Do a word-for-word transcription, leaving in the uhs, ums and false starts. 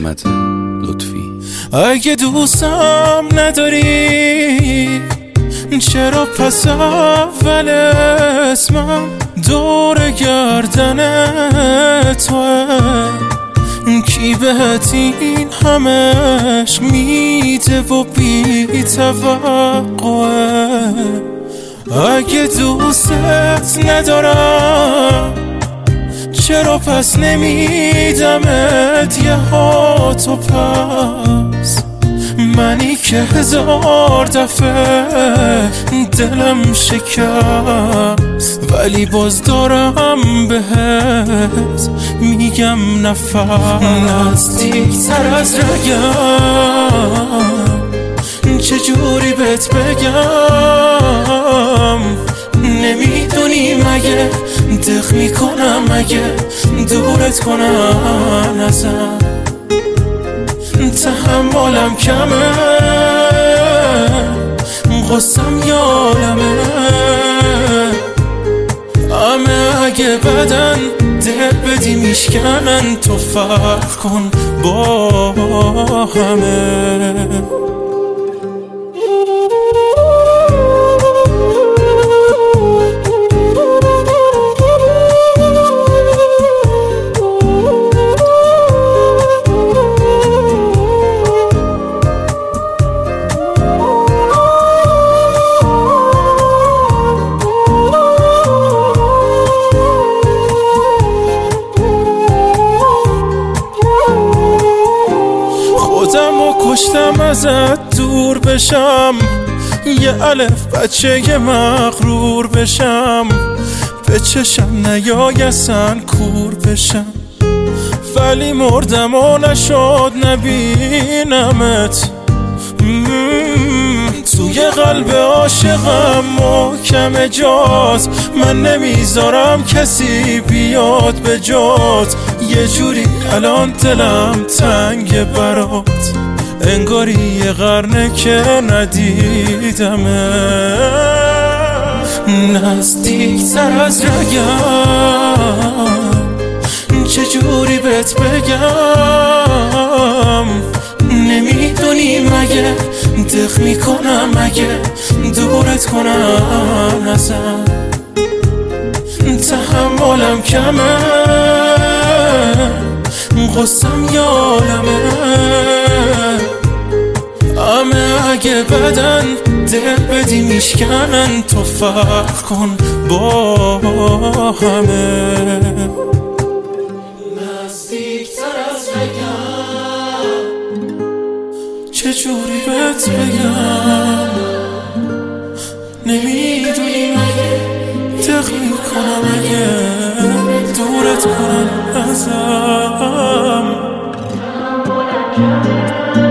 محمد لطفی. اگه دوستم نداری چرا پس اول اسمم دور گردن توه؟ کی بهت این همش میده و بی توقعه؟ اگه دوستت ندارم چرا پس نمیدمت یه هاتو پس؟ منی که هزار دفعه دلم شکست ولی باز دارم بهت میگم نفس. نزدیکتر از رگم چجوری بهت بگم؟ نمیدونی مگه دق میکنم اگه دورت کنم ازم؟ تحملم کمه غصم یالمه همه اگه بدن دل بدی میشکنن تو فرق کن با همه. کشتم ازت دور بشم یه الف بچه یه مغرور بشم به چشم نیایسن کور بشم ولی مردم و نشد نبینمت. توی قلب عاشقم محکم جات من نمیذارم کسی بیاد به جات. یه جوری الان دلم تنگ برات انگاری یه قرنه که ندیدمه. نزدیکتر از رگم چجوری بهت بگم؟ نمیدونی مگه دق میکنم اگه دورت کنم ازم؟ تحملم کمه غصم یالمه همه اگه بدن دل بدی میشکنن تو فرق کن با همه. نزدیکتر از رگم چجوری بهت بگم؟ نمیدونی مگه دق میکنم اگه دورت کنم ازم؟